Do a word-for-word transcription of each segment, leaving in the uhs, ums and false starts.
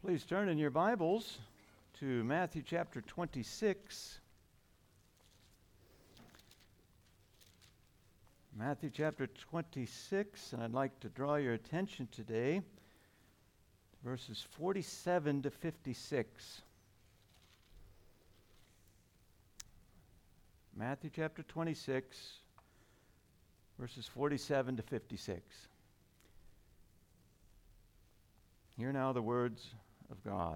Please turn in your Bibles to Matthew chapter twenty-six. Matthew chapter twenty-six, and I'd like to draw your attention today to verses forty-seven to fifty-six. Matthew chapter twenty-six, verses forty-seven to fifty-six. Hear now the words of God.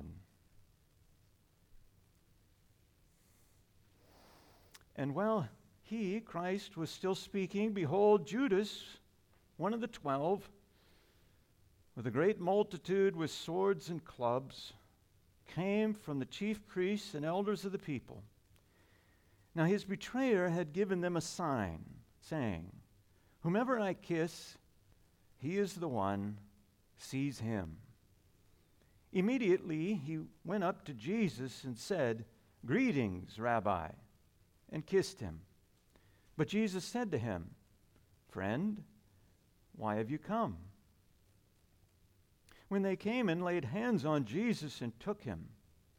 And while he, Christ, was still speaking, behold, Judas, one of the twelve, with a great multitude with swords and clubs, came from the chief priests and elders of the people. Now his betrayer had given them a sign, saying, "Whomever I kiss, he is the one, seize him." Immediately he went up to Jesus and said, "Greetings, Rabbi," and kissed him. But Jesus said to him, "Friend, why have you come?" When they came and laid hands on Jesus and took him.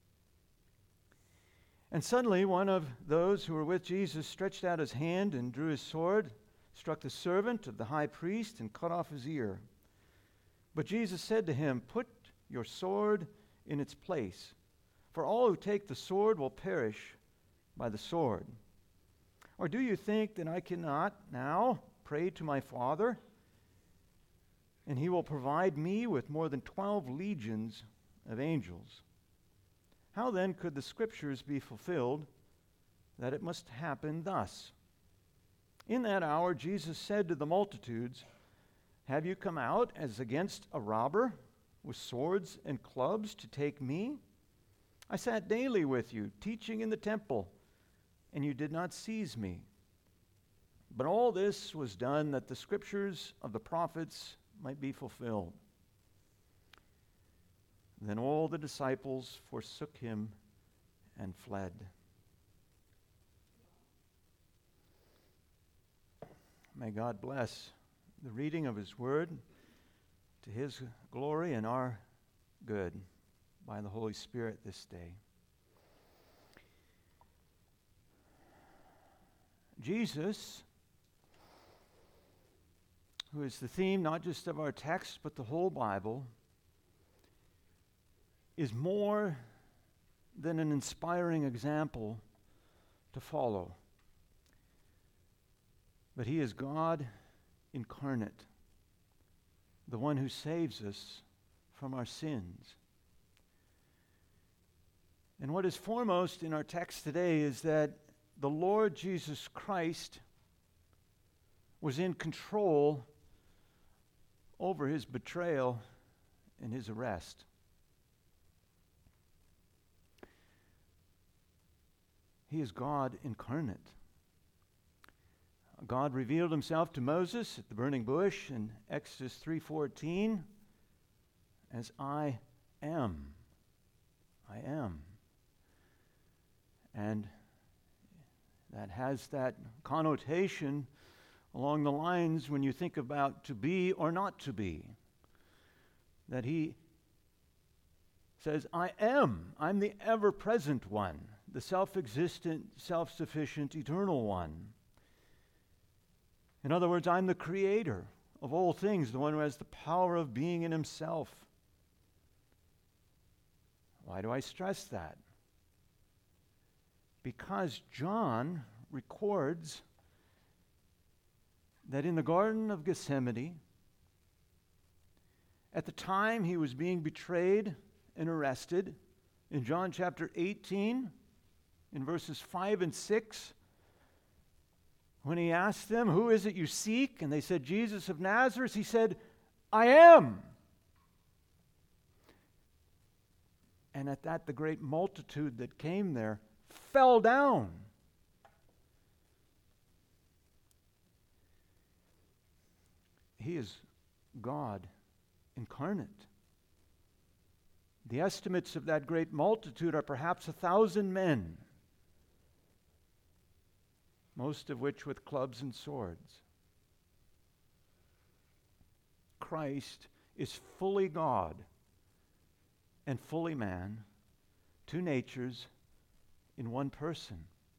And suddenly one of those who were with Jesus stretched out his hand and drew his sword, struck the servant of the high priest, and cut off his ear. But Jesus said to him, "Put your sword in its place, for all who take the sword will perish by the sword. Or do you think that I cannot now pray to my Father, and he will provide me with more than twelve legions of angels? How then could the scriptures be fulfilled that it must happen thus?" In that hour Jesus said to the multitudes, "Have you come out as against a robber, with swords and clubs to take me? I sat daily with you, teaching in the temple, and you did not seize me. But all this was done that the scriptures of the prophets might be fulfilled." Then all the disciples forsook him and fled. May God bless the reading of his word to his glory and our good by the Holy Spirit this day. Jesus, who is the theme not just of our text but the whole Bible, is more than an inspiring example to follow. But he is God incarnate, the one who saves us from our sins. And what is foremost in our text today is that the Lord Jesus Christ was in control over his betrayal and his arrest. He is God incarnate. God revealed himself to Moses at the burning bush in Exodus three fourteen as I am. I am. And that has that connotation along the lines when you think about to be or not to be. That he says, I am. I'm the ever-present one, the self-existent, self-sufficient, eternal one. In other words, I'm the creator of all things, the one who has the power of being in himself. Why do I stress that? Because John records that in the Garden of Gethsemane, at the time he was being betrayed and arrested, in John chapter eighteen, in verses five and six, when he asked them, "Who is it you seek?" and they said, "Jesus of Nazareth," he said, "I am." And at that, the great multitude that came there fell down. He is God incarnate. The estimates of that great multitude are perhaps a thousand men, most of which with clubs and swords. Christ is fully God and fully man, two natures in one person.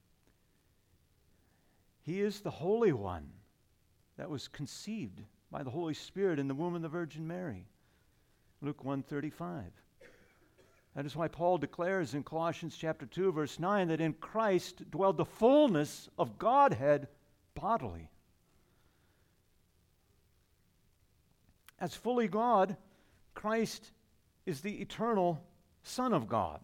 He is the Holy One that was conceived by the Holy Spirit in the womb of the Virgin Mary. Luke one thirty-five. That is why Paul declares in Colossians chapter two, verse nine, that in Christ dwelled the fullness of Godhead bodily. As fully God, Christ is the eternal Son of God.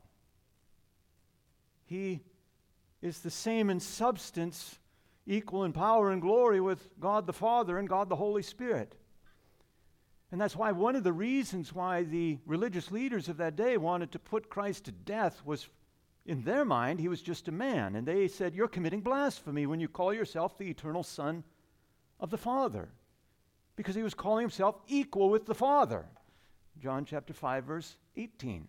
He is the same in substance, equal in power and glory with God the Father and God the Holy Spirit. And that's why one of the reasons why the religious leaders of that day wanted to put Christ to death was, in their mind, he was just a man. And they said, you're committing blasphemy when you call yourself the eternal Son of the Father. Because he was calling himself equal with the Father. John chapter five, verse eighteen.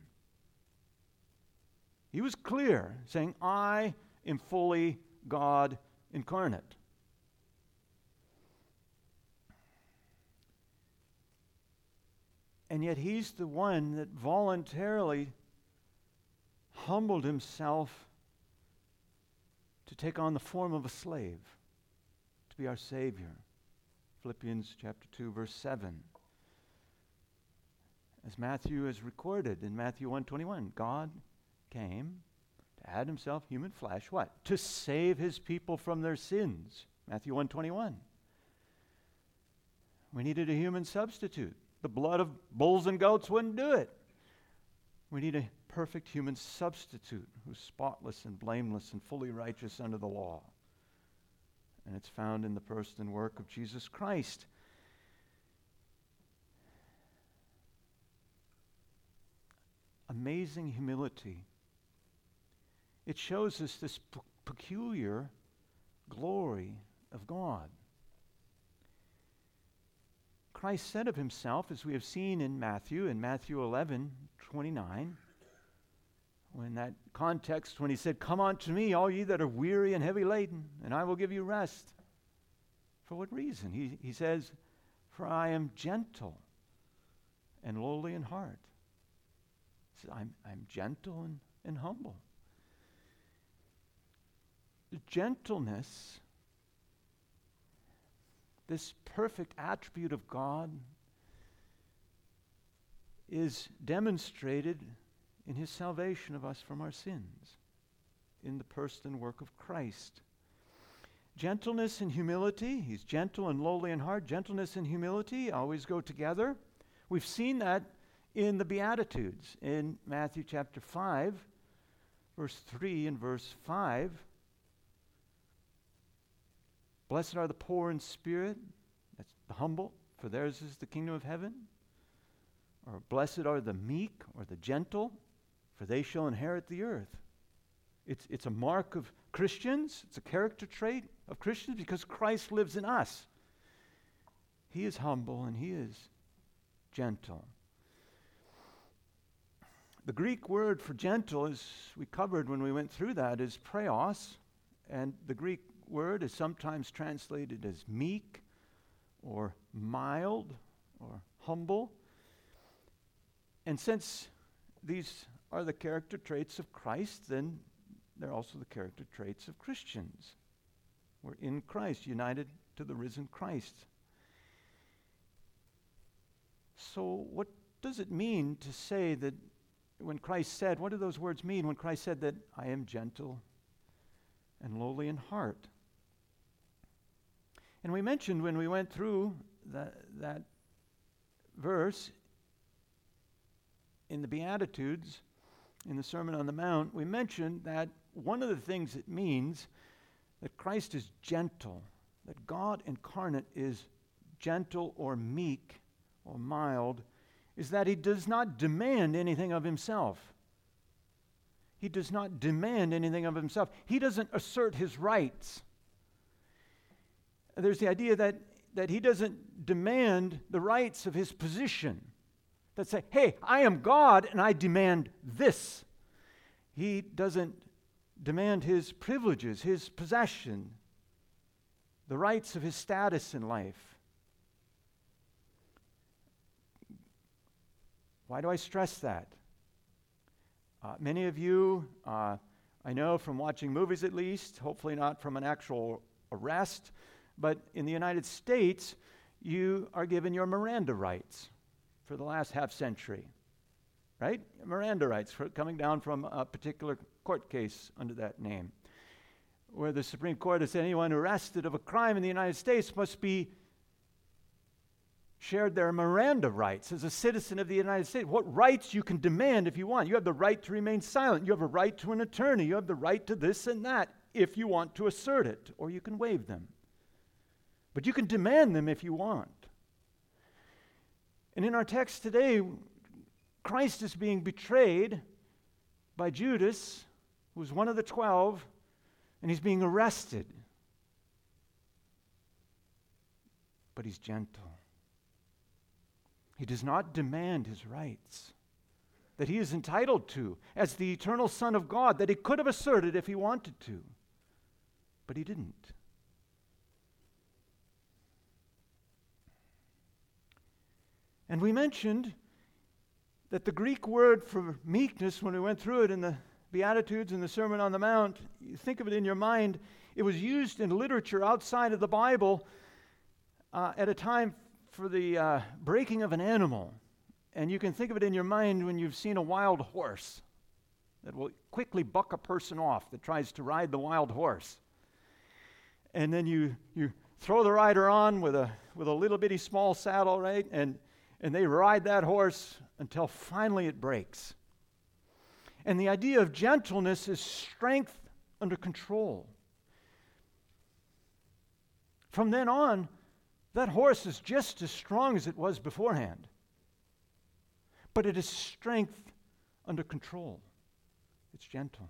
He was clear, saying, I am fully God incarnate. And yet he's the one that voluntarily humbled himself to take on the form of a slave, to be our Savior. Philippians chapter two, verse seven. As Matthew has recorded in Matthew one twenty-one, God came to add himself human flesh, what? To save his people from their sins. Matthew one twenty-one. We needed a human substitute. The blood of bulls and goats wouldn't do it. We need a perfect human substitute who's spotless and blameless and fully righteous under the law. And it's found in the person and work of Jesus Christ. Amazing humility. It shows us this p- peculiar glory of God. Christ said of himself, as we have seen in Matthew, in Matthew eleven twenty-nine, when that context, when he said, come unto me, all ye that are weary and heavy laden, and I will give you rest. For what reason? He, he says, for I am gentle and lowly in heart. He says, I'm, I'm gentle and, and humble. The gentleness, this perfect attribute of God, is demonstrated in his salvation of us from our sins, in the person and work of Christ. Gentleness and humility, he's gentle and lowly in heart. Gentleness and humility always go together. We've seen that in the Beatitudes, in Matthew chapter five, verse three and verse five. Blessed are the poor in spirit, that's the humble, for theirs is the kingdom of heaven. Or blessed are the meek or the gentle, for they shall inherit the earth. It's, it's a mark of Christians. It's a character trait of Christians because Christ lives in us. He is humble and he is gentle. The Greek word for gentle, as we covered when we went through that, is praos. And the Greek word is sometimes translated as meek or mild or humble. And since these are the character traits of Christ, then they're also the character traits of Christians. We're in Christ, united to the risen Christ. So what does it mean to say that when Christ said, what do those words mean when Christ said that I am gentle and lowly in heart? And we mentioned when we went through that, that verse in the Beatitudes, in the Sermon on the Mount, we mentioned that one of the things it means that Christ is gentle, that God incarnate is gentle or meek or mild, is that he does not demand anything of himself. He does not demand anything of himself. He doesn't assert his rights. There's the idea that, that he doesn't demand the rights of his position. That say, hey, I am God and I demand this. He doesn't demand his privileges, his possession, the rights of his status in life. Why do I stress that? Uh, many of you, uh, I know from watching movies at least, hopefully not from an actual arrest, but in the United States, you are given your Miranda rights for the last half century, right? Miranda rights for coming down from a particular court case under that name, where the Supreme Court has said anyone arrested of a crime in the United States must be shared their Miranda rights as a citizen of the United States. What rights you can demand if you want. You have the right to remain silent. You have a right to an attorney. You have the right to this and that if you want to assert it, or you can waive them. But you can demand them if you want. And in our text today, Christ is being betrayed by Judas, who was one of the twelve, and he's being arrested. But he's gentle. He does not demand his rights that he is entitled to as the eternal Son of God, that he could have asserted if he wanted to, but he didn't. And we mentioned that the Greek word for meekness, when we went through it in the Beatitudes and the Sermon on the Mount, you think of it in your mind, it was used in literature outside of the Bible uh, at a time for the uh, breaking of an animal. And you can think of it in your mind when you've seen a wild horse that will quickly buck a person off that tries to ride the wild horse. And then you you throw the rider on with a with a little bitty small saddle, right? And and they ride that horse until finally it breaks. And the idea of gentleness is strength under control. From then on, that horse is just as strong as it was beforehand. But it is strength under control. It's gentle.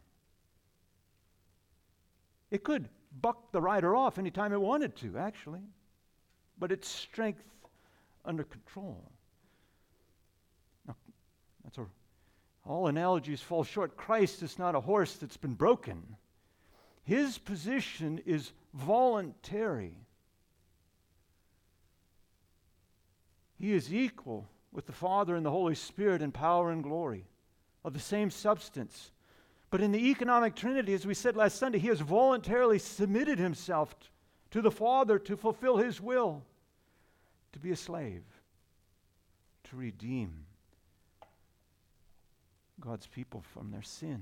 It could buck the rider off anytime it wanted to, actually. But it's strength under control. Now, that's a, all analogies fall short. Christ is not a horse that's been broken. His position is voluntary. He is equal with the Father and the Holy Spirit in power and glory, of the same substance. But in the economic Trinity, as we said last Sunday, he has voluntarily submitted himself t- to the Father to fulfill his will, to be a slave, to redeem God's people from their sin.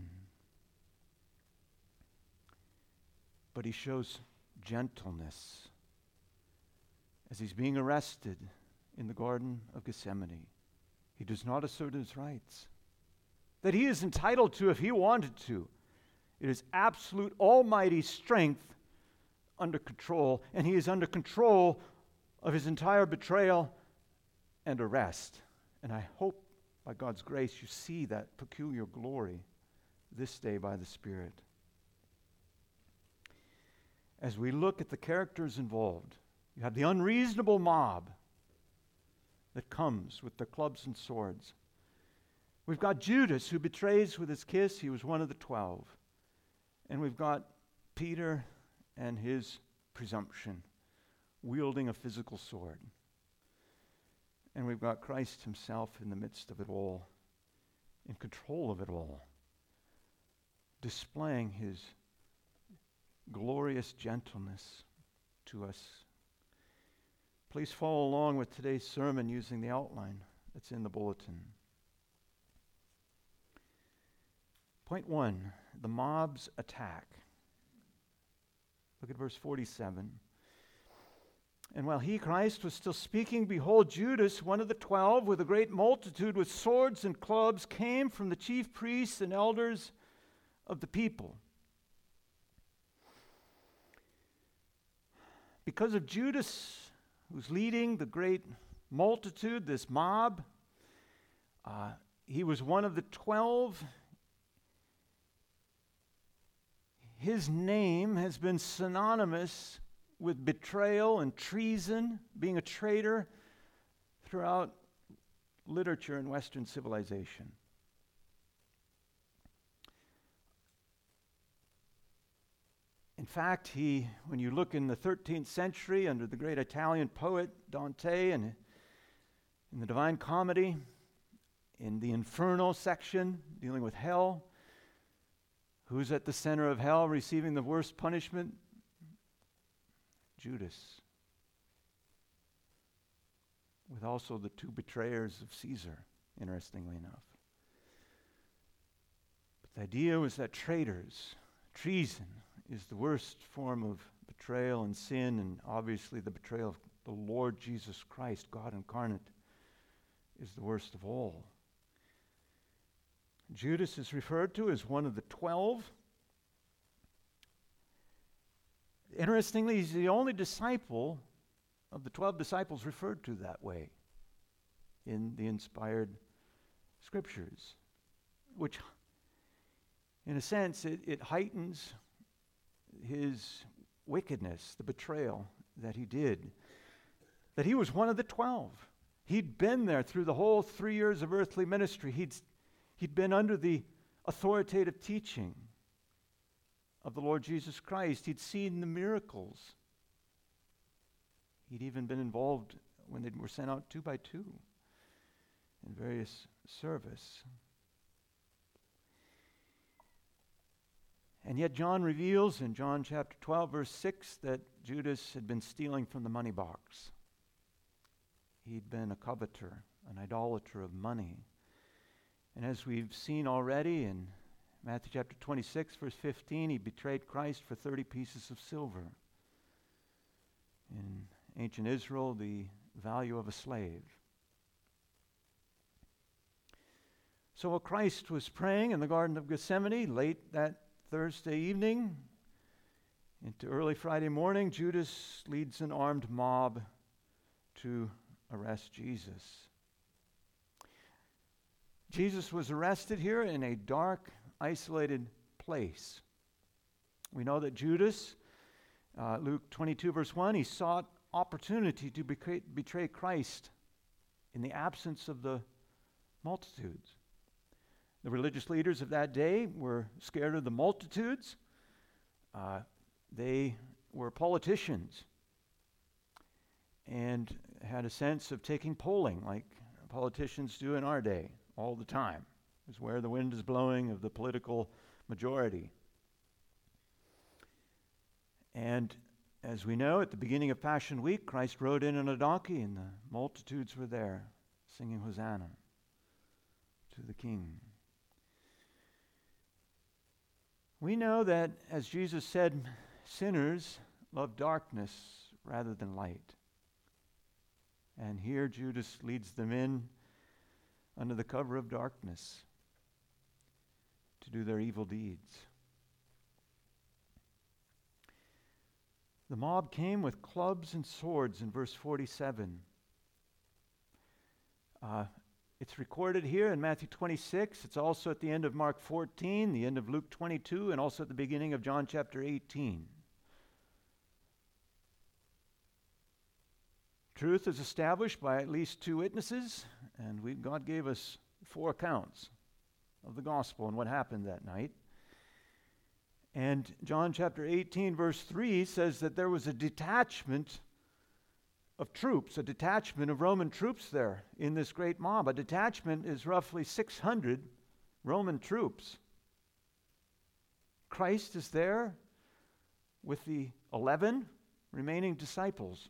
But he shows gentleness as he's being arrested in the Garden of Gethsemane. He does not assert his rights that he is entitled to if he wanted to. It is absolute almighty strength under control, and he is under control of his entire betrayal and arrest. And I hope by God's grace you see that peculiar glory this day by the Spirit. As we look at the characters involved, you have the unreasonable mob that comes with their clubs and swords. We've got Judas, who betrays with his kiss. He was one of the twelve. And we've got Peter and his presumption, wielding a physical sword. And we've got Christ himself in the midst of it all, in control of it all, displaying his glorious gentleness to us. Please follow along with today's sermon using the outline that's in the bulletin. Point one, the mob's attack. Look at verse forty-seven. And while he, Christ, was still speaking, behold, Judas, one of the twelve, with a great multitude with swords and clubs, came from the chief priests and elders of the people. Because of Judas, who's leading the great multitude, this mob, uh, he was one of the twelve. His name has been synonymous with betrayal and treason, being a traitor, throughout literature and Western civilization. In fact, he, when you look in the thirteenth century under the great Italian poet Dante and in the Divine Comedy, in the infernal section, dealing with hell. Who's at the center of hell receiving the worst punishment? Judas. With also the two betrayers of Caesar, interestingly enough. But the idea was that traitors, treason, is the worst form of betrayal and sin, and obviously the betrayal of the Lord Jesus Christ, God incarnate, is the worst of all. Judas is referred to as one of the twelve. Interestingly, he's the only disciple of the twelve disciples referred to that way in the inspired scriptures, which, in a sense, it, it heightens his wickedness, the betrayal that he did, that he was one of the twelve. He'd been there through the whole three years of earthly ministry. He'd, he'd been under the authoritative teaching of the Lord Jesus Christ. He'd seen the miracles. He'd even been involved when they were sent out two by two in various service. And yet John reveals in John chapter twelve, verse six, that Judas had been stealing from the money box. He'd been a coveter, an idolater of money. And as we've seen already in Matthew chapter twenty-six, verse fifteen, he betrayed Christ for thirty pieces of silver. In ancient Israel, the value of a slave. So while Christ was praying in the Garden of Gethsemane late that Thursday evening into early Friday morning, Judas leads an armed mob to arrest Jesus. Jesus was arrested here in a dark, isolated place. We know that Judas, uh, Luke twenty-two, verse one, he sought opportunity to betray, betray Christ in the absence of the multitudes. The religious leaders of that day were scared of the multitudes. Uh, they were politicians and had a sense of taking polling like politicians do in our day all the time. It's where the wind is blowing of the political majority. And as we know, at the beginning of Passion Week, Christ rode in on a donkey and the multitudes were there singing Hosanna to the King. We know that, as Jesus said, sinners love darkness rather than light. And here Judas leads them in under the cover of darkness to do their evil deeds. The mob came with clubs and swords in verse forty-seven. Uh, it's recorded here in Matthew twenty-six. It's also at the end of Mark fourteen, the end of Luke twenty-two, and also at the beginning of John chapter eighteen. Truth is established by at least two witnesses, and we, God gave us four accounts of the gospel and what happened that night. And John chapter eighteen, verse three says that there was a detachment of troops, a detachment of Roman troops there in this great mob. A detachment is roughly six hundred Roman troops. Christ is there with the eleven remaining disciples.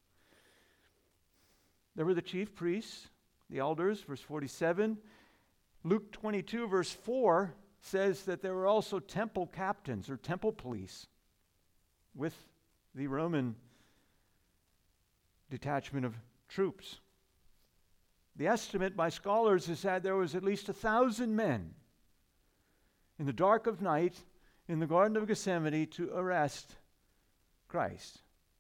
There were the chief priests, the elders, verse forty-seven. Luke twenty-two, verse four says that there were also temple captains or temple police with the Roman detachment of troops. The estimate by scholars is that there was at least a thousand men in the dark of night in the Garden of Gethsemane to arrest Christ.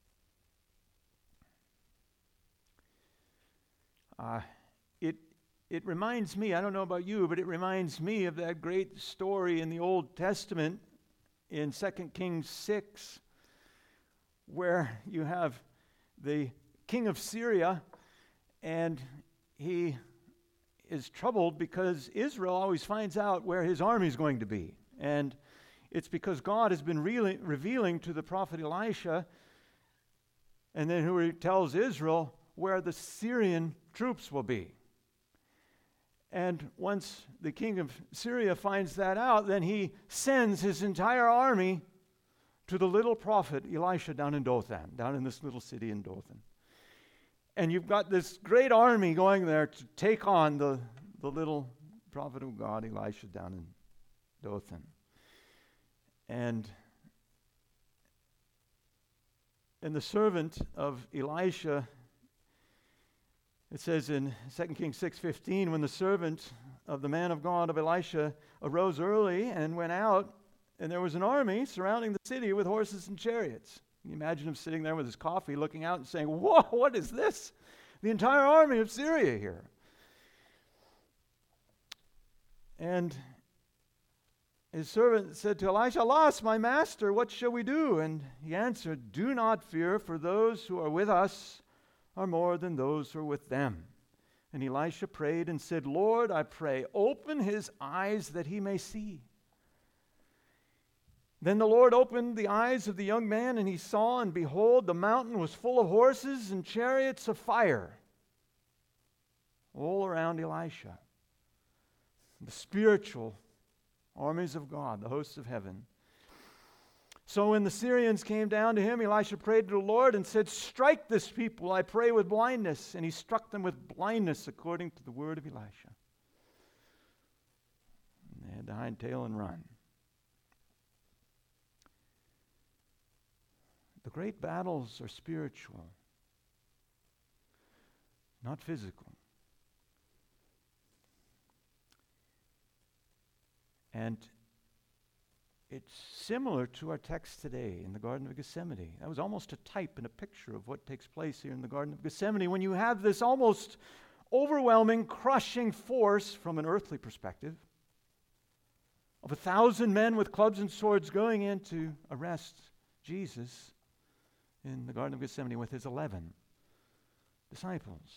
Uh, it it reminds me, I don't know about you, but it reminds me of that great story in the Old Testament in Second Kings six, where you have the king of Syria, and he is troubled because Israel always finds out where his army is going to be. And it's because God has been re- revealing to the prophet Elisha, and then who tells Israel where the Syrian troops will be. And once the king of Syria finds that out, then he sends his entire army to the little prophet Elisha down in Dothan, down in this little city in Dothan. And you've got this great army going there to take on the, the little prophet of God, Elisha, down in Dothan. And, and the servant of Elisha, it says in Second Kings six fifteen, when the servant of the man of God of Elisha arose early and went out, and there was an army surrounding the city with horses and chariots. Can you imagine him sitting there with his coffee looking out and saying, whoa, what is this? The entire army of Syria here. And his servant said to Elisha, Alas, my master, what shall we do? And he answered, Do not fear, for those who are with us are more than those who are with them. And Elisha prayed and said, Lord, I pray, open his eyes that he may see. Then the Lord opened the eyes of the young man, and he saw, and behold, the mountain was full of horses and chariots of fire all around Elisha. The spiritual armies of God, the hosts of heaven. So when the Syrians came down to him, Elisha prayed to the Lord and said, Strike this people, I pray, with blindness. And he struck them with blindness according to the word of Elisha. And they had to hightail and run. The great battles are spiritual, not physical. And it's similar to our text today in the Garden of Gethsemane. That was almost a type and a picture of what takes place here in the Garden of Gethsemane when you have this almost overwhelming, crushing force from an earthly perspective of a thousand men with clubs and swords going in to arrest Jesus in the Garden of Gethsemane with his eleven disciples.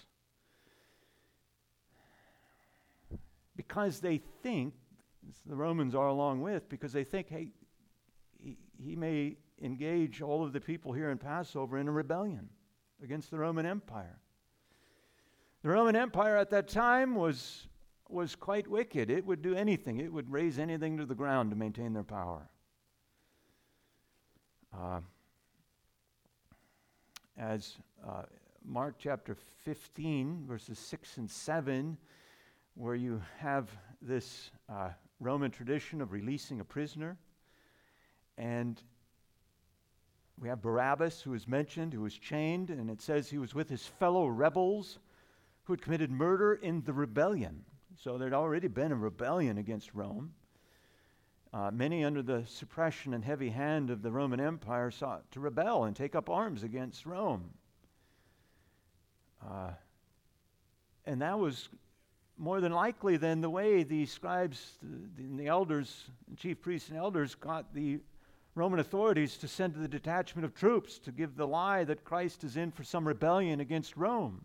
Because they think, the Romans are along with, because they think, hey, he, he may engage all of the people here in Passover in a rebellion against the Roman Empire. The Roman Empire at that time was, was quite wicked. It would do anything. It would raise anything to the ground to maintain their power. Uh, as uh, Mark chapter fifteen, verses six and seven, where you have this uh, Roman tradition of releasing a prisoner. And we have Barabbas, who is mentioned, who was chained, and it says he was with his fellow rebels who had committed murder in the rebellion. So there had already been a rebellion against Rome. Uh, many under the suppression and heavy hand of the Roman Empire sought to rebel and take up arms against Rome. Uh, and that was more than likely then the way the scribes the, the, the elders, the chief priests and elders got the Roman authorities to send to the detachment of troops to give the lie that Christ is in for some rebellion against Rome.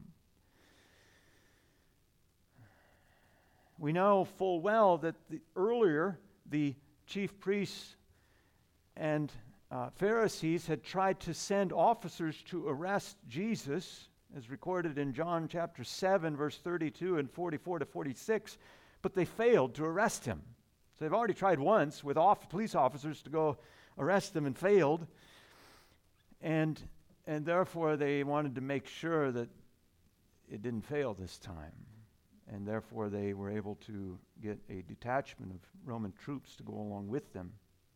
We know full well that the, earlier the chief priests and uh, Pharisees had tried to send officers to arrest Jesus, as recorded in John chapter seven, verse thirty-two and forty-four to forty-six, but they failed to arrest him. So they've already tried once with off- police officers to go arrest him and failed. And, and therefore they wanted to make sure that it didn't fail this time. And therefore they were able to get a detachment of Roman troops to go along with them.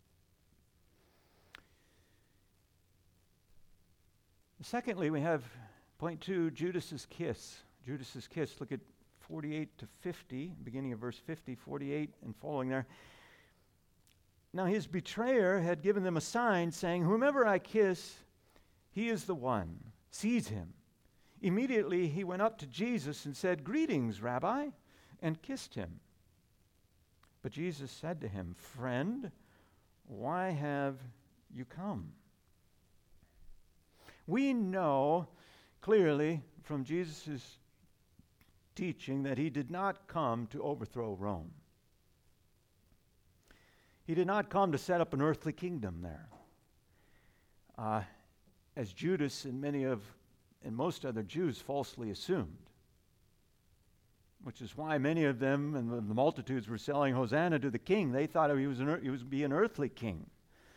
Secondly, we have point two, Judas's kiss. Judas's kiss. Look at forty-eight to fifty, beginning of verse fifty, forty-eight and following there. Now his betrayer had given them a sign, saying, Whomever I kiss, he is the one. Seize him. Immediately he went up to Jesus and said, Greetings, Rabbi, and kissed him. But Jesus said to him, Friend, why have you come? We know clearly from Jesus' teaching that he did not come to overthrow Rome. He did not come to set up an earthly kingdom there. Uh, as Judas and many of, and most other Jews falsely assumed. which is why many of them and the multitudes were selling Hosanna to the king. They thought he was an, he was be an earthly king,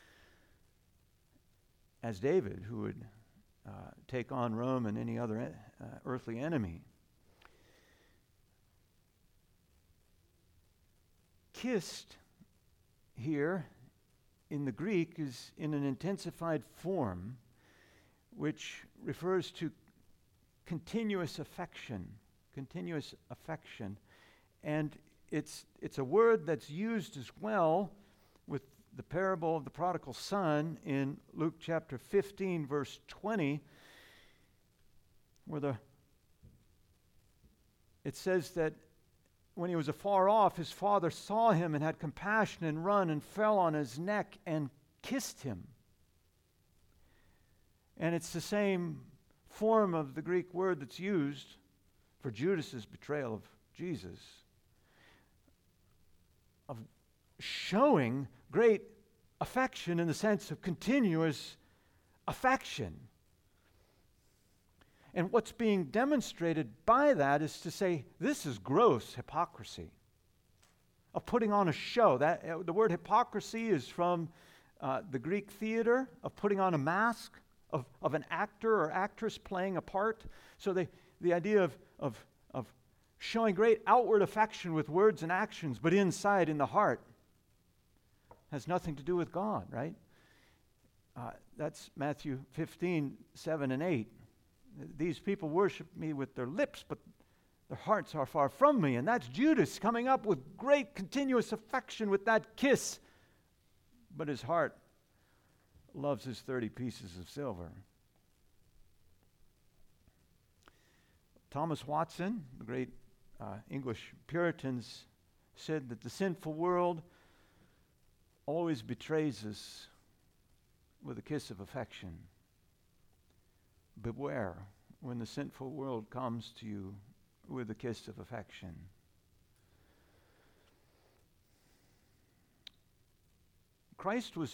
as David, who would uh, take on Rome and any other uh, earthly enemy. Kissed here in the Greek is in an intensified form, which refers to continuous affection, continuous affection. And it's it's a word that's used as well with the parable of the prodigal son in Luke chapter fifteen, verse twenty, where the it says that when he was afar off, his father saw him and had compassion and run and fell on his neck and kissed him. And it's the same form of the Greek word that's used for Judas's betrayal of Jesus, of showing great affection in the sense of continuous affection. And what's being demonstrated by that is to say, this is gross hypocrisy of putting on a show. That uh, the word hypocrisy is from uh, the Greek theater, of putting on a mask, of, of an actor or actress playing a part. So they, the idea of, of, of showing great outward affection with words and actions, but inside, in the heart, has nothing to do with God, right? Uh, that's Matthew fifteen, seven and eight. These people worship me with their lips, but their hearts are far from me. And that's Judas coming up with great continuous affection with that kiss. But his heart loves his thirty pieces of silver. Thomas Watson, the great uh, English Puritans, said that the sinful world always betrays us with a kiss of affection. Beware when the sinful world comes to you with a kiss of affection. Christ was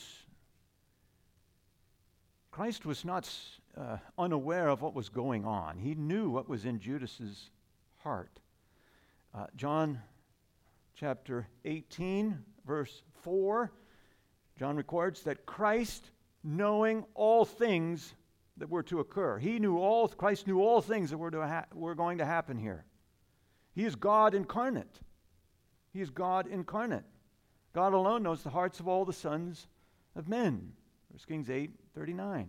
Christ was not uh, unaware of what was going on. He knew what was in Judas's heart. Uh, John chapter eighteen, verse four, John records that Christ, knowing all things that were to occur. He knew all, Christ knew all things that were, to ha- were going to happen here. He is God incarnate. He is God incarnate. God alone knows the hearts of all the sons of men. First Kings eight, thirty-nine.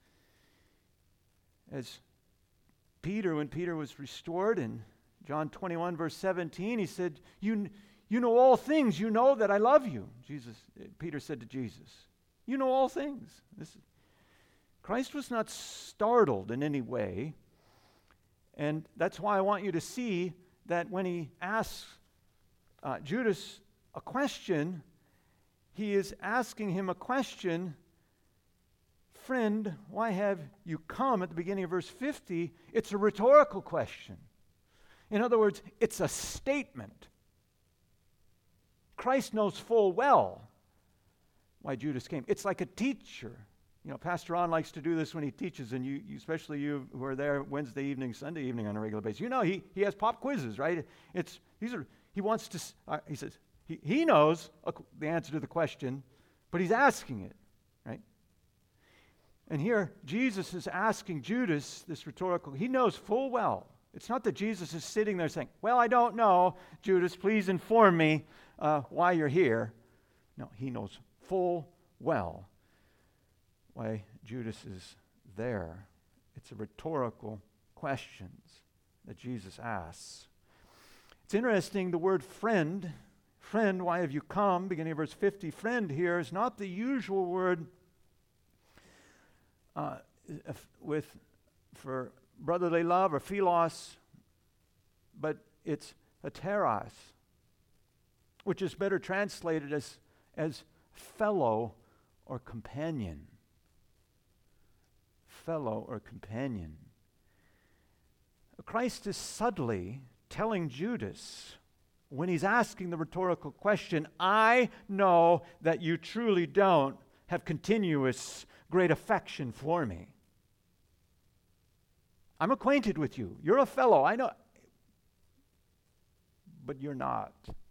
As Peter, when Peter was restored in John twenty-one, verse seventeen, he said, you, you know all things. You know that I love you. Jesus, Peter said to Jesus, you know all things. This is, Christ was not startled in any way, and that's why I want you to see that when he asks uh, Judas a question, he is asking him a question, friend, why have you come? At the beginning of verse fifty, it's a rhetorical question. In other words, it's a statement. Christ knows full well why Judas came. It's like a teacher. You know, Pastor Ron likes to do this when he teaches, and you, you especially you who are there Wednesday evening, Sunday evening on a regular basis. You know, he he has pop quizzes, right? It's these are he wants to. Uh, he says he he knows uh, the answer to the question, but he's asking it, right? And here Jesus is asking Judas this rhetorical. He knows full well. It's not that Jesus is sitting there saying, "Well, I don't know, Judas. Please inform me uh, why you're here." No, he knows full well why Judas is there. It's a rhetorical questions that Jesus asks. It's interesting, the word friend, friend, why have you come, beginning of verse fifty, friend here is not the usual word uh, with for brotherly love or philos, but it's heteros, which is better translated as, as fellow or companion. Fellow or companion. Christ is subtly telling Judas, when he's asking the rhetorical question, I know that you truly don't have continuous great affection for me. I'm acquainted with you. You're a fellow. I know. but you're not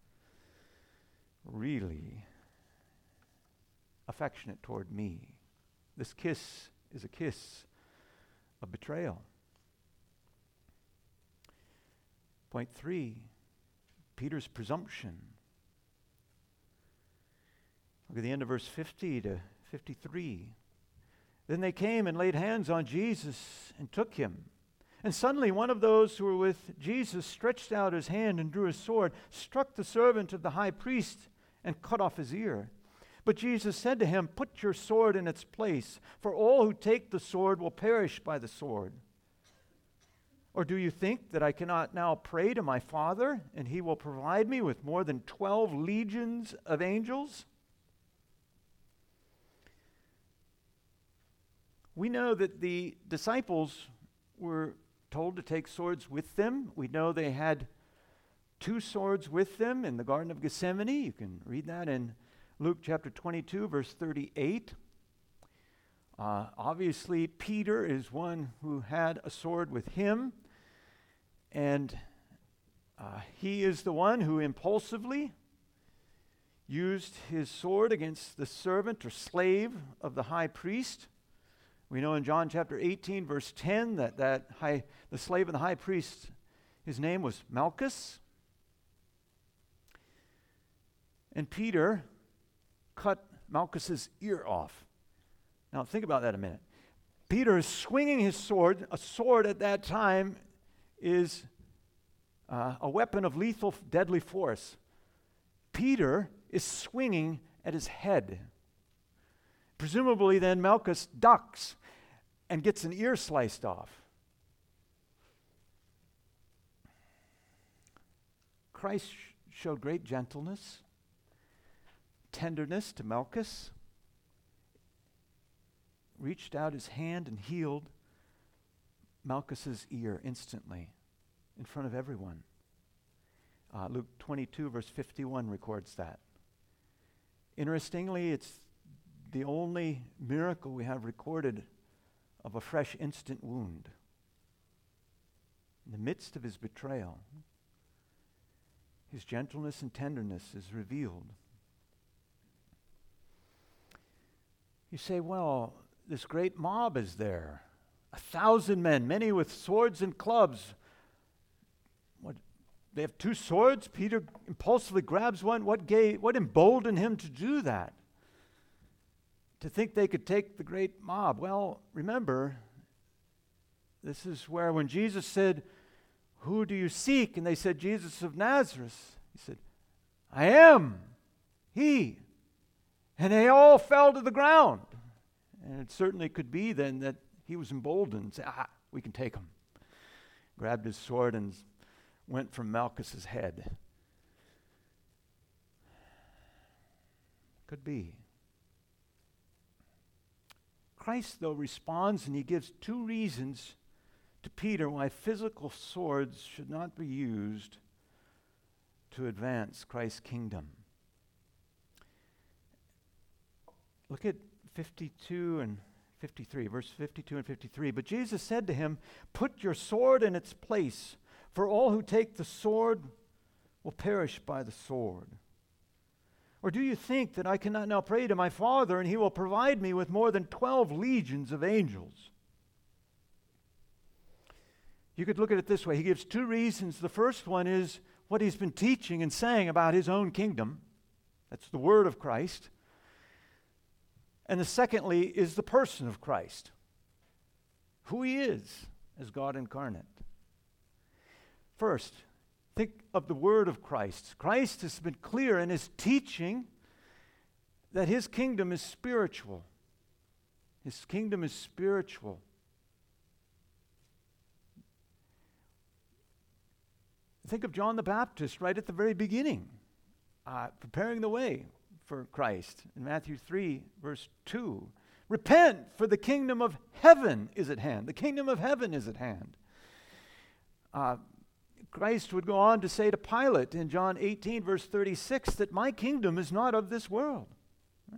really affectionate toward me. This kiss is a kiss of betrayal. Point three, Peter's presumption. Look at the end of verse fifty to fifty-three. Then they came and laid hands on Jesus and took him. And suddenly one of those who were with Jesus stretched out his hand and drew his sword, struck the servant of the high priest, and cut off his ear. But Jesus said to him, "Put your sword in its place, for all who take the sword will perish by the sword. Or do you think that I cannot now pray to my Father, and he will provide me with more than twelve legions of angels?" We know that the disciples were told to take swords with them. We know they had two swords with them in the Garden of Gethsemane. You can read that in Luke chapter twenty-two, verse thirty-eight. Uh, obviously, Peter is one who had a sword with him, and uh, he is the one who impulsively used his sword against the servant or slave of the high priest. We know in John chapter eighteen, verse ten, that, that high, the slave of the high priest, his name was Malchus. And Peter cut Malchus's ear off. Now think about that a minute. Peter is swinging his sword. A sword at that time is uh, a weapon of lethal, deadly force. Peter is swinging at his head. Presumably then Malchus ducks and gets an ear sliced off. Christ sh- showed great gentleness, tenderness to Malchus, reached out his hand and healed Malchus's ear instantly in front of everyone. Uh, Luke twenty-two, verse fifty-one records that. Interestingly, it's the only miracle we have recorded of a fresh instant wound. In the midst of his betrayal, his gentleness and tenderness is revealed. You say, well, this great mob is there. A thousand men, many with swords and clubs. What, they have two swords? Peter impulsively grabs one. What gave, what emboldened him to do that? To think they could take the great mob. Well, remember, this is where when Jesus said, "Who do you seek?" And they said, "Jesus of Nazareth." He said, "I am he." And they all fell to the ground. And it certainly could be then that he was emboldened. Say, ah, we can take him. Grabbed his sword and went from Malchus's head. Could be. Christ, though, responds and he gives two reasons to Peter why physical swords should not be used to advance Christ's kingdom. Look at fifty-two and fifty-three, verse fifty-two and fifty-three. But Jesus said to him, "Put your sword in its place, for all who take the sword will perish by the sword. Or do you think that I cannot now pray to my Father, and he will provide me with more than twelve legions of angels?" You could look at it this way. He gives two reasons. The first one is what he's been teaching and saying about his own kingdom. That's the word of Christ. And the secondly is the person of Christ, who he is as God incarnate. First, think of the word of Christ. Christ has been clear in his teaching that his kingdom is spiritual. His kingdom is spiritual. Think of John the Baptist right at the very beginning, uh, preparing the way for Christ. In Matthew three, verse two, "Repent, for the kingdom of heaven is at hand." The kingdom of heaven is at hand. Uh, Christ would go on to say to Pilate in John eighteen, verse thirty-six, that my kingdom is not of this world. Right?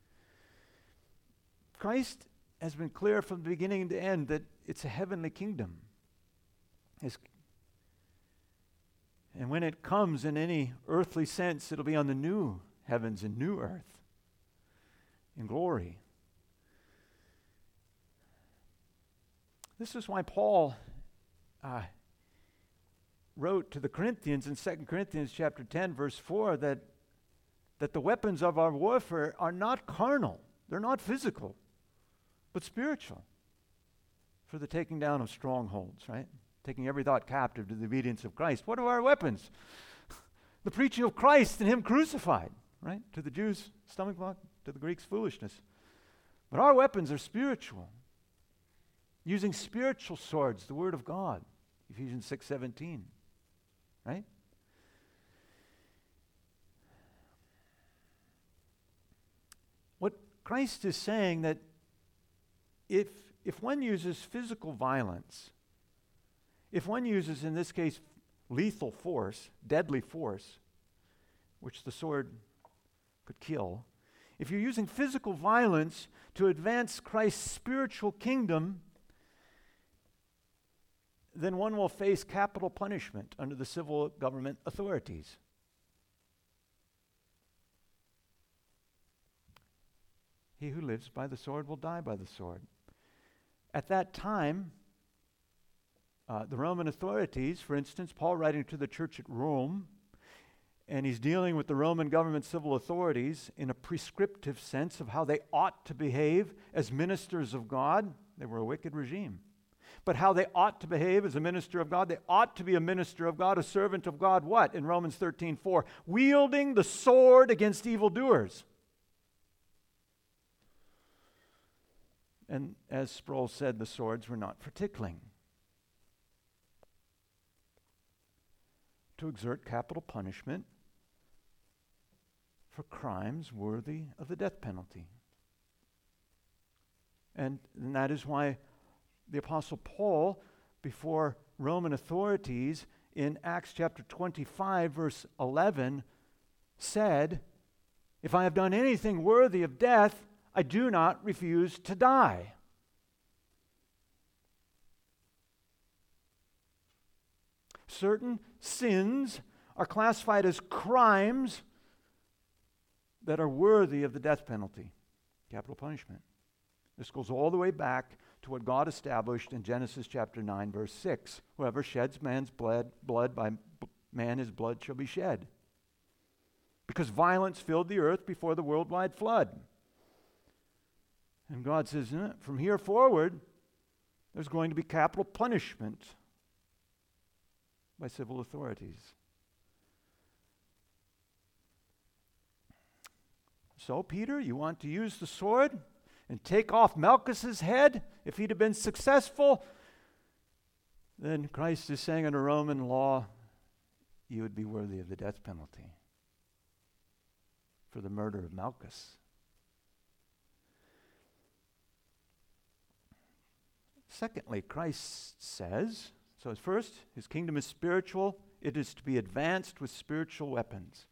Christ has been clear from the beginning to end that it's a heavenly kingdom. His, And when it comes in any earthly sense, it'll be on the new heavens and new earth in glory. This is why Paul uh, wrote to the Corinthians in Second Corinthians chapter ten, verse four, that, that the weapons of our warfare are not carnal. They're not physical, but spiritual, for the taking down of strongholds, right? Taking every thought captive to the obedience of Christ. What are our weapons? The preaching of Christ and Him crucified, right? To the Jews, stomach bug, to the Greeks, foolishness. But our weapons are spiritual. Using spiritual swords, the Word of God, Ephesians six seventeen, right? What Christ is saying, that if if one uses physical violence, if one uses, in this case, lethal force, deadly force, which the sword could kill, if you're using physical violence to advance Christ's spiritual kingdom, then one will face capital punishment under the civil government authorities. He who lives by the sword will die by the sword. At that time, uh, the Roman authorities, for instance, Paul writing to the church at Rome, and he's dealing with the Roman government civil authorities in a prescriptive sense of how they ought to behave as ministers of God. They were a wicked regime. But how they ought to behave as a minister of God, they ought to be a minister of God, a servant of God, what? In Romans thirteen four, wielding the sword against evildoers. And as Sproul said, the swords were not for tickling. To exert capital punishment for crimes worthy of the death penalty. And, and that is why the Apostle Paul, before Roman authorities, in Acts chapter twenty-five, verse eleven, said, "If I have done anything worthy of death, I do not refuse to die." Certain sins are classified as crimes that are worthy of the death penalty, capital punishment. This goes all the way back to what God established in Genesis chapter nine, verse six. Whoever sheds man's blood, blood by man his blood shall be shed. Because violence filled the earth before the worldwide flood. And God says, eh, from here forward, there's going to be capital punishment by civil authorities. So, Peter, you want to use the sword and take off Malchus's head? If he'd have been successful, then Christ is saying under Roman law, you would be worthy of the death penalty for the murder of Malchus. Secondly, Christ says, so first, his kingdom is spiritual. It is to be advanced with spiritual weapons.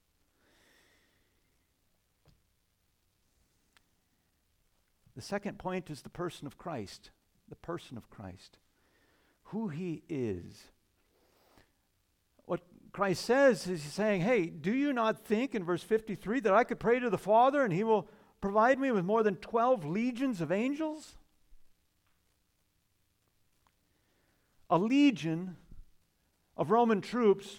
The second point is the person of Christ. The person of Christ. Who he is. What Christ says is he's saying, hey, do you not think in verse fifty-three that I could pray to the Father and he will provide me with more than twelve legions of angels? A legion of Roman troops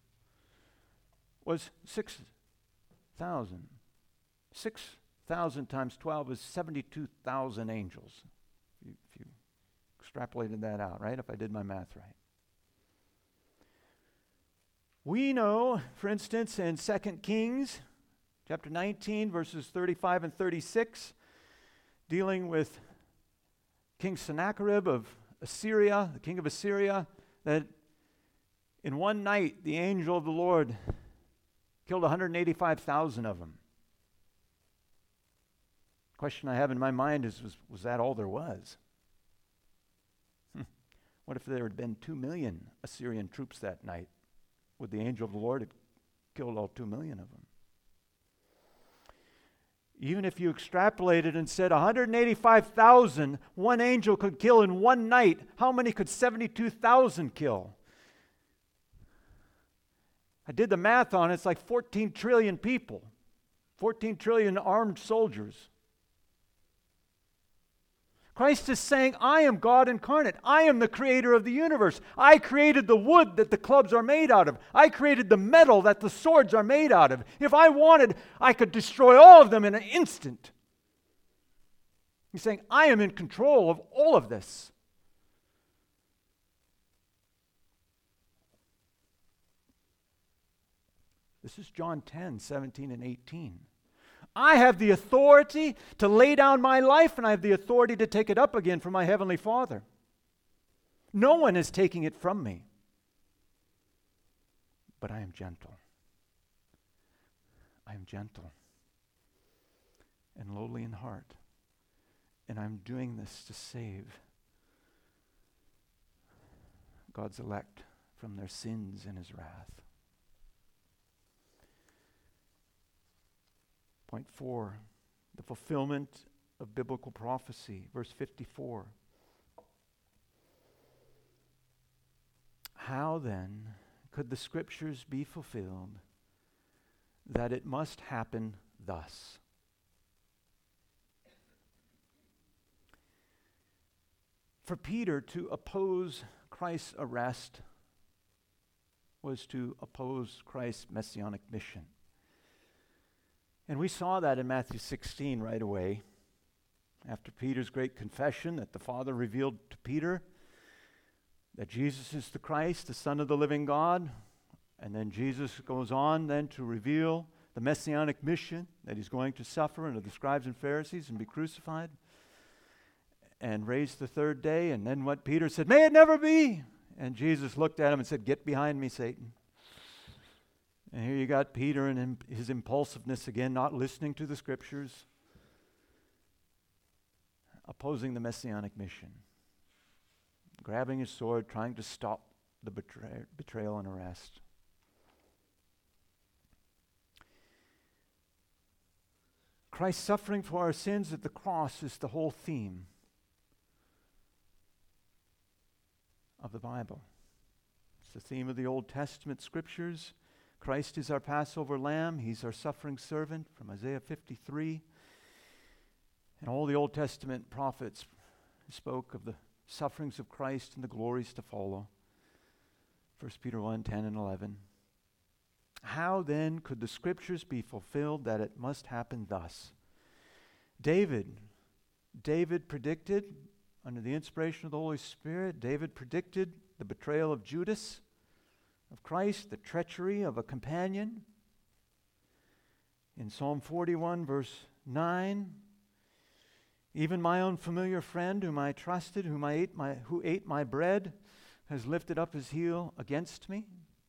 was six thousand. Six thousand times twelve is seventy-two thousand angels. If you, if you extrapolated that out, right? If I did my math right. We know, for instance, in Second Kings, chapter nineteen, verses thirty-five and thirty-six, dealing with King Sennacherib of Assyria, the king of Assyria, that in one night the angel of the Lord killed one hundred eighty-five thousand of them. The question I have in my mind is, was, was that all there was? What if there had been two million Assyrian troops that night? Would the angel of the Lord have killed all two million of them? Even if you extrapolated and said one hundred eighty-five thousand, one angel could kill in one night, how many could seventy-two thousand kill? I did the math on it. It's like fourteen trillion people, fourteen trillion armed soldiers. Christ is saying, I am God incarnate. I am the creator of the universe. I created the wood that the clubs are made out of. I created the metal that the swords are made out of. If I wanted, I could destroy all of them in an instant. He's saying, I am in control of all of this. This is John ten, seventeen and eighteen. I have the authority to lay down my life, and I have the authority to take it up again from my heavenly Father. No one is taking it from me. But I am gentle. I am gentle and lowly in heart. And I'm doing this to save God's elect from their sins and his wrath. Point four, the fulfillment of biblical prophecy, verse fifty-four. How then could the scriptures be fulfilled that it must happen thus? For Peter to oppose Christ's arrest was to oppose Christ's messianic mission. And we saw that in Matthew sixteen right away. After Peter's great confession that the Father revealed to Peter that Jesus is the Christ, the Son of the living God, and then Jesus goes on then to reveal the messianic mission that he's going to suffer under the scribes and Pharisees and be crucified and raised the third day. And then what Peter said, may it never be. And Jesus looked at him and said, get behind me, Satan. And here you got Peter and his impulsiveness again, not listening to the scriptures, opposing the messianic mission, grabbing his sword, trying to stop the betray- betrayal and arrest. Christ's suffering for our sins at the cross is the whole theme of the Bible. It's the theme of the Old Testament scriptures. Christ is our Passover lamb. He's our suffering servant from Isaiah fifty-three. And all the Old Testament prophets spoke of the sufferings of Christ and the glories to follow. First Peter one, ten and eleven. How then could the scriptures be fulfilled that it must happen thus? David, David predicted, under the inspiration of the Holy Spirit, David predicted the betrayal of Judas, of Christ, the treachery of a companion. In Psalm forty-one, verse nine, even my own familiar friend whom I trusted, whom I ate my, who ate my bread, has lifted up his heel against me.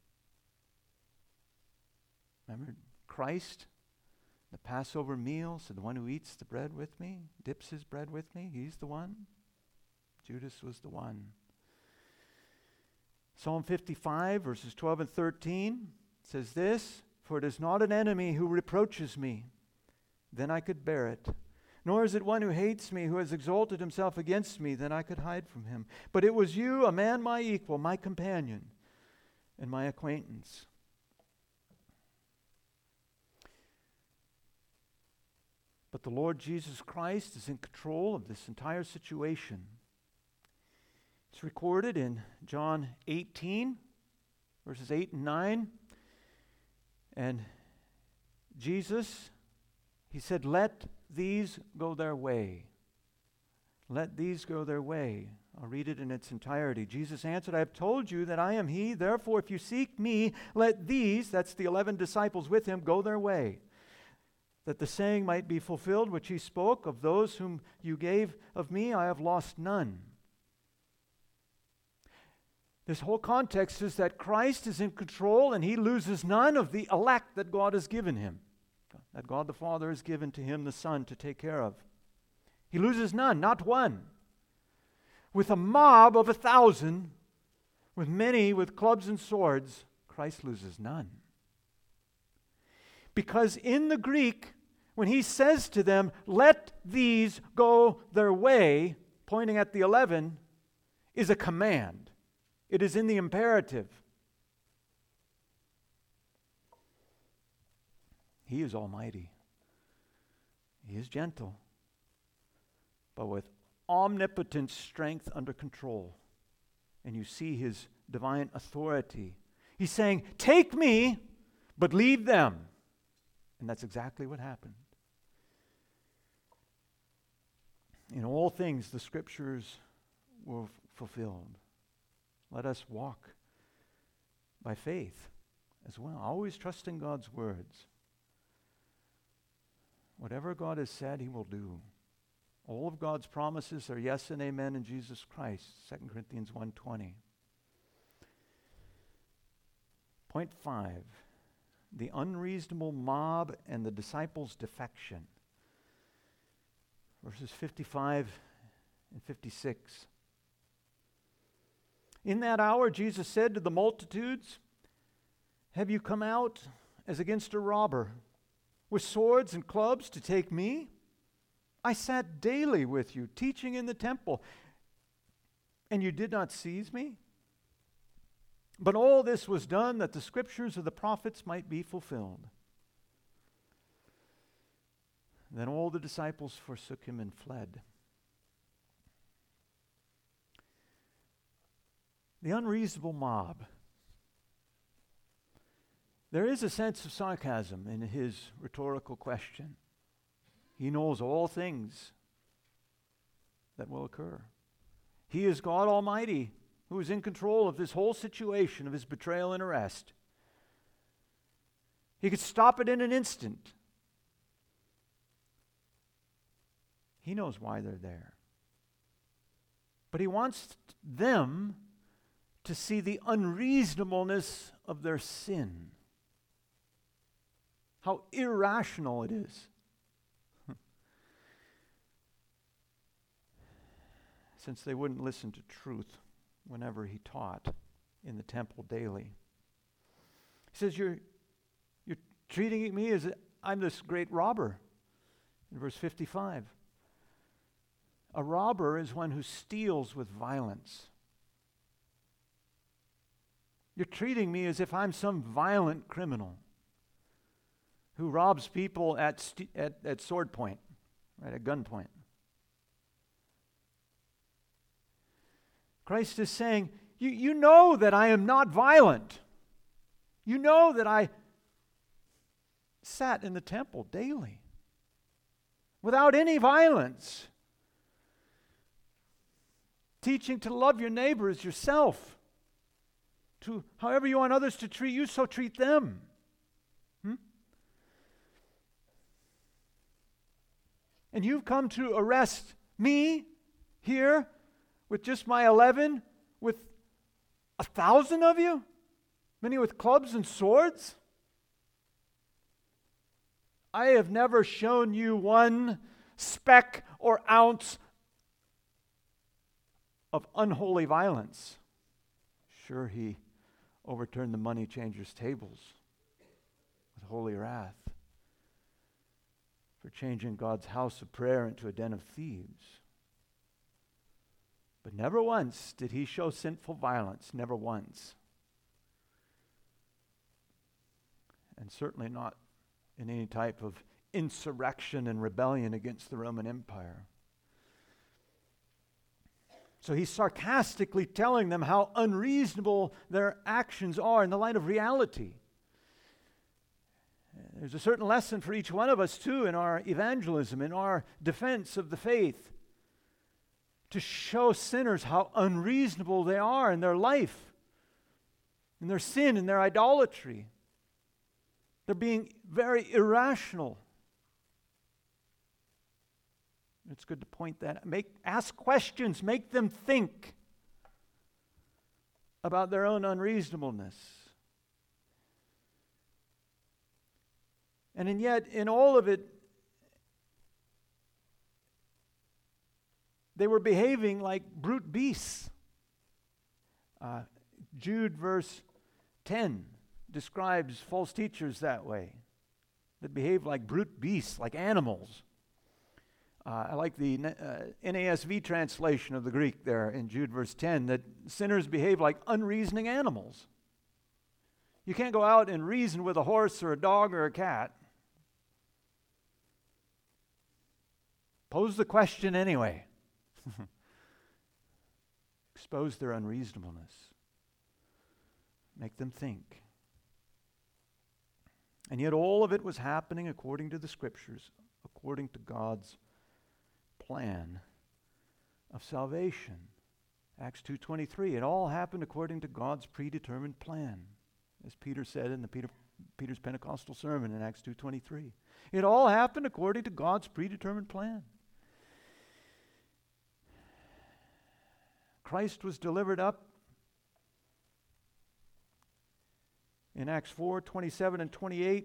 Remember Christ, the Passover meal, said, the one who eats the bread with me, dips his bread with me, he's the one. Judas was the one. Psalm fifty-five, verses twelve and thirteen says this, for it is not an enemy who reproaches me, then I could bear it. Nor is it one who hates me, who has exalted himself against me, then I could hide from him. But it was you, a man my equal, my companion, and my acquaintance. But the Lord Jesus Christ is in control of this entire situation. It's recorded in John eighteen, verses eight and nine. And Jesus, he said, let these go their way. Let these go their way. I'll read it in its entirety. Jesus answered, I have told you that I am he. Therefore, if you seek me, let these, that's the eleven disciples with him, go their way. That the saying might be fulfilled, which he spoke, of those whom you gave of me, I have lost none. This whole context is that Christ is in control and he loses none of the elect that God has given him, that God the Father has given to him the Son to take care of. He loses none, not one. With a mob of a thousand, with many with clubs and swords, Christ loses none. Because in the Greek, when he says to them, let these go their way, pointing at the eleven, is a command. It is in the imperative. He is almighty. He is gentle, but with omnipotent strength under control. And you see his divine authority. He's saying, take me, but leave them. And that's exactly what happened. In all things, the scriptures were f- fulfilled. Let us walk by faith as well, always trusting God's words. Whatever God has said, he will do. All of God's promises are yes and amen in Jesus Christ, Second Corinthians one twenty. Point five, the unreasonable mob and the disciples' defection. Verses fifty-five and fifty-six. In that hour, Jesus said to the multitudes, have you come out as against a robber, with swords and clubs to take me? I sat daily with you, teaching in the temple, and you did not seize me? But all this was done that the scriptures of the prophets might be fulfilled. Then all the disciples forsook him and fled. The unreasonable mob. There is a sense of sarcasm in his rhetorical question. He knows all things that will occur. He is God Almighty, who is in control of this whole situation of his betrayal and arrest. He could stop it in an instant. He knows why they're there. But he wants them to see the unreasonableness of their sin. How irrational it is. Since they wouldn't listen to truth whenever he taught in the temple daily. He says, you're, you're treating me as I'm this great robber. In verse fifty-five. A robber is one who steals with violence. You're treating me as if I'm some violent criminal who robs people at, st- at, at sword point, right, at gunpoint. Christ is saying, you, you know that I am not violent. You know that I sat in the temple daily without any violence, teaching to love your neighbor as yourself. To however you want others to treat you, so treat them. Hmm? And you've come to arrest me here with just my eleven, with a thousand of you? Many with clubs and swords? I have never shown you one speck or ounce of unholy violence. Sure, he overturned the money changers' tables with holy wrath for changing God's house of prayer into a den of thieves. But never once did he show sinful violence, never once. And certainly not in any type of insurrection and rebellion against the Roman Empire. So he's sarcastically telling them how unreasonable their actions are in the light of reality. There's a certain lesson for each one of us, too, in our evangelism, in our defense of the faith, to show sinners how unreasonable they are in their life, in their sin, in their idolatry. They're being very irrational. It's good to point that. Make ask questions, make them think about their own unreasonableness. And, and yet, in all of it, they were behaving like brute beasts. Uh, Jude verse ten describes false teachers that way, that behave like brute beasts, like animals. Uh, I like the uh, N A S V translation of the Greek there in Jude verse ten, that sinners behave like unreasoning animals. You can't go out and reason with a horse or a dog or a cat. Pose the question anyway. Expose their unreasonableness. Make them think. And yet all of it was happening according to the Scriptures, according to God's plan of salvation. Acts two twenty-three, it all happened according to God's predetermined plan, as Peter said in the Peter, Peter's Pentecostal sermon in Acts two twenty-three. It all happened according to God's predetermined plan. Christ was delivered up in Acts four twenty-seven and twenty-eight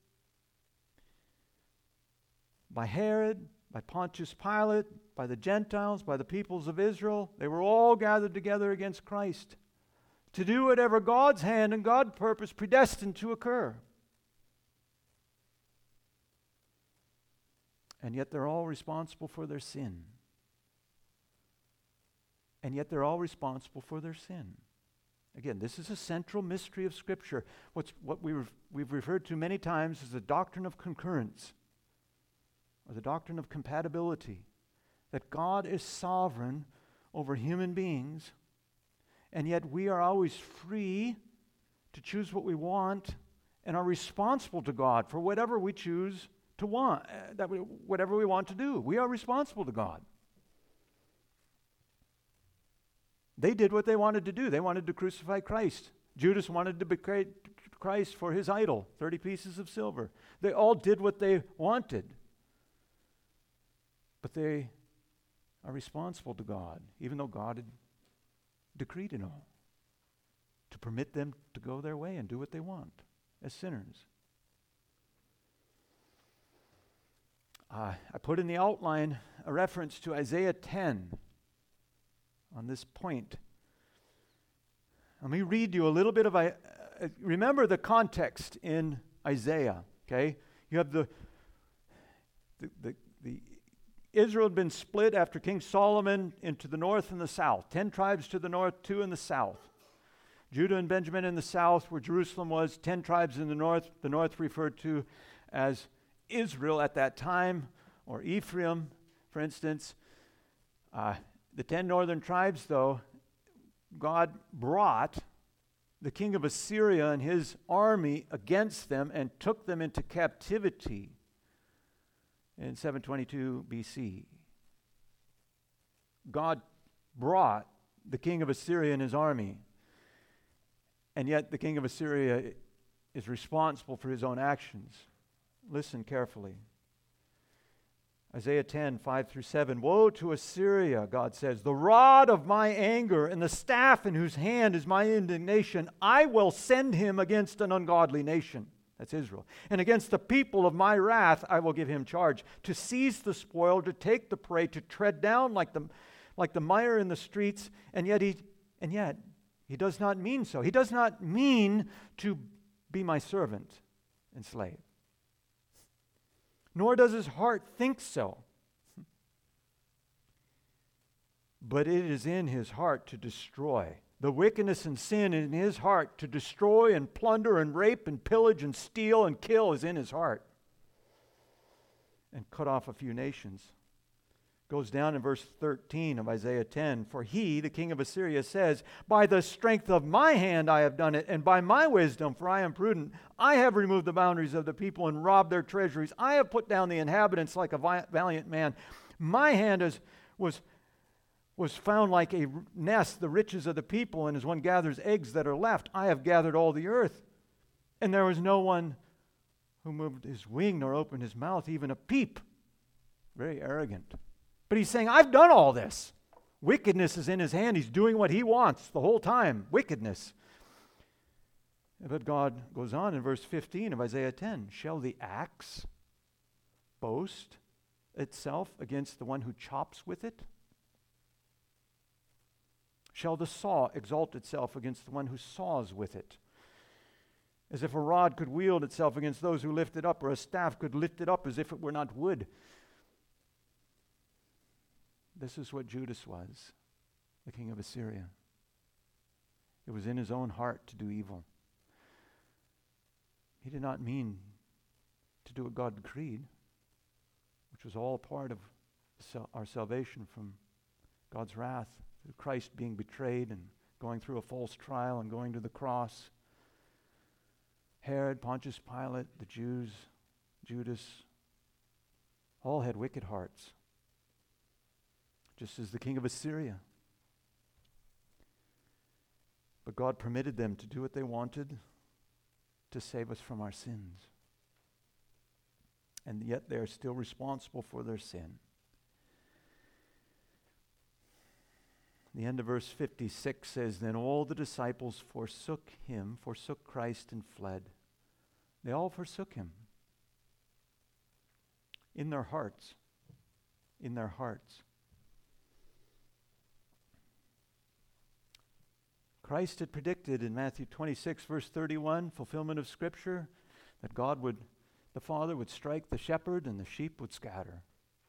by Herod, by Pontius Pilate, by the Gentiles, by the peoples of Israel. They were all gathered together against Christ to do whatever God's hand and God's purpose predestined to occur. And yet they're all responsible for their sin. And yet they're all responsible for their sin. Again, this is a central mystery of Scripture. What's, what we've, we've referred to many times as the doctrine of concurrence, or the doctrine of compatibility, that God is sovereign over human beings, and yet we are always free to choose what we want and are responsible to God for whatever we choose to want, uh, that we, whatever we want to do. We are responsible to God. They did what they wanted to do. They wanted to crucify Christ. Judas wanted to betray Christ for his idol, thirty pieces of silver. They all did what they wanted. But they are responsible to God, even though God had decreed it all, to permit them to go their way and do what they want as sinners. Uh, I put in the outline a reference to Isaiah ten on this point. Let me read you a little bit of, uh, remember the context in Isaiah, okay? You have the, the, the, the Israel had been split after King Solomon into the north and the south. Ten tribes to the north, two in the south. Judah and Benjamin in the south, where Jerusalem was. Ten tribes in the north. The north referred to as Israel at that time, or Ephraim, for instance. Uh, the ten northern tribes, though, God brought the king of Assyria and his army against them and took them into captivity in seven twenty-two B C. God brought the king of Assyria and his army, and yet the king of Assyria is responsible for his own actions. Listen carefully. Isaiah ten, five through seven. Woe to Assyria, God says, the rod of my anger and the staff in whose hand is my indignation. I will send him against an ungodly nation. That's Israel. And against the people of my wrath I will give him charge, to seize the spoil, to take the prey, to tread down like the, like the mire in the streets. And yet he, and yet he does not mean so. He does not mean to be my servant and slave. Nor does his heart think so. But it is in his heart to destroy. The wickedness and sin in his heart to destroy and plunder and rape and pillage and steal and kill is in his heart. And cut off a few nations. Goes down in verse thirteen of Isaiah ten. For he, the king of Assyria, says, by the strength of my hand I have done it, and by my wisdom, for I am prudent, I have removed the boundaries of the people and robbed their treasuries. I have put down the inhabitants like a valiant man. My hand is, was, was found like a nest, the riches of the people, and as one gathers eggs that are left, I have gathered all the earth. And there was no one who moved his wing nor opened his mouth, even a peep. Very arrogant. But he's saying, I've done all this. Wickedness is in his hand. He's doing what he wants the whole time. Wickedness. But God goes on in verse fifteen of Isaiah ten. Shall the axe boast itself against the one who chops with it? Shall the saw exalt itself against the one who saws with it? As if a rod could wield itself against those who lift it up, or a staff could lift it up as if it were not wood. This is what Judas was, the king of Assyria. It was in his own heart to do evil. He did not mean to do what God decreed, which was all part of sal- our salvation from God's wrath through Christ being betrayed and going through a false trial and going to the cross. Herod, Pontius Pilate, the Jews, Judas, all had wicked hearts, just as the king of Assyria. But God permitted them to do what they wanted to save us from our sins. And yet they are still responsible for their sin. The end of verse fifty-six says, Then all the disciples forsook him, forsook Christ, and fled. They all forsook him. In their hearts. In their hearts. Christ had predicted in Matthew twenty-six, verse thirty-one, fulfillment of Scripture, that God would, the Father would strike the shepherd and the sheep would scatter.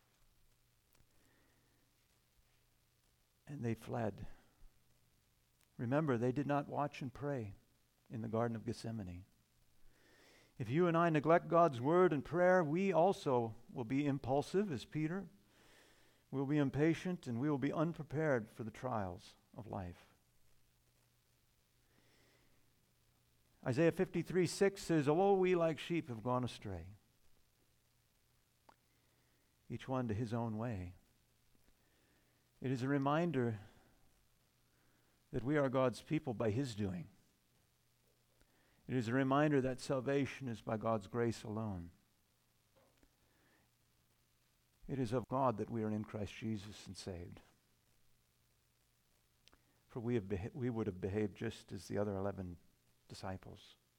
And they fled. Remember, they did not watch and pray in the Garden of Gethsemane. If you and I neglect God's word and prayer, we also will be impulsive as Peter. We'll be impatient and we will be unprepared for the trials of life. Isaiah fifty-three six says, Oh, we like sheep have gone astray, each one to his own way. It is a reminder that we are God's people by his doing. It is a reminder that salvation is by God's grace alone. It is of God that we are in Christ Jesus and saved. For we have beha- we would have behaved just as the other eleven disciples.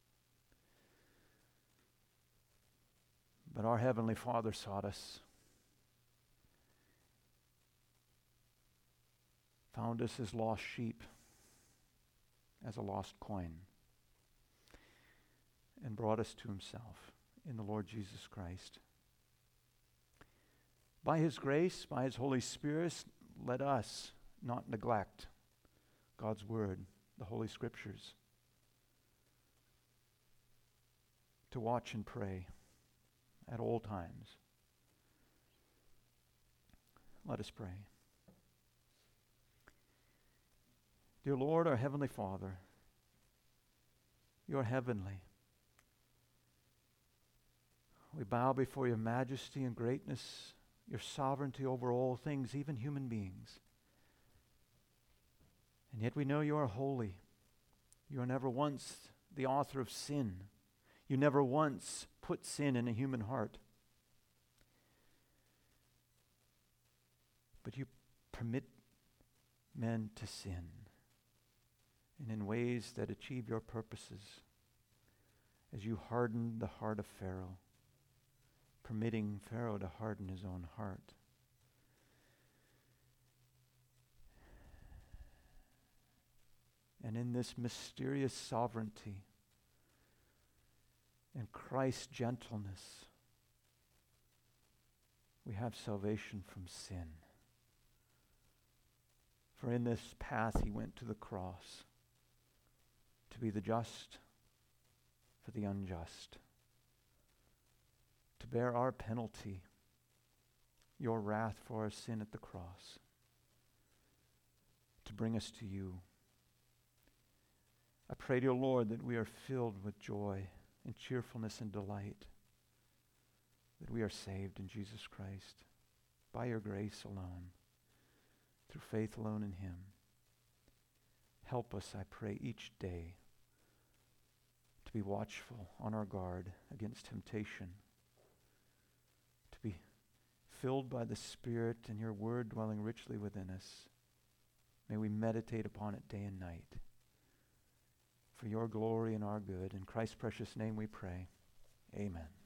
But our Heavenly Father sought us, found us as lost sheep, as a lost coin, and brought us to himself in the Lord Jesus Christ. By his grace, by his Holy Spirit, let us not neglect God's word, the Holy Scriptures, to watch and pray at all times. Let us pray. Dear Lord, our Heavenly Father, you are heavenly. We bow before your majesty and greatness, your sovereignty over all things, even human beings. And yet we know you are holy. You are never once the author of sin. You never once put sin in a human heart. But you permit men to sin, and in ways that achieve your purposes, as you hardened the heart of Pharaoh, permitting Pharaoh to harden his own heart. And in this mysterious sovereignty and Christ's gentleness, we have salvation from sin. For in this path he went to the cross to be the just for the unjust, to bear our penalty, your wrath for our sin at the cross, to bring us to you. I pray, dear Lord, that we are filled with joy and cheerfulness and delight, that we are saved in Jesus Christ by your grace alone, through faith alone in him. Help us, I pray, each day to be watchful, on our guard against temptation, to be filled by the Spirit and your word dwelling richly within us. May we meditate upon it day and night. For your glory and our good. In Christ's precious name we pray. Amen.